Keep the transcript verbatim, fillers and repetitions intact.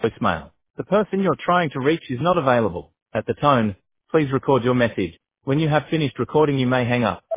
voicemail. The person you're trying to reach is not available. At the tone, please record your message. When you have finished recording, you may hang up.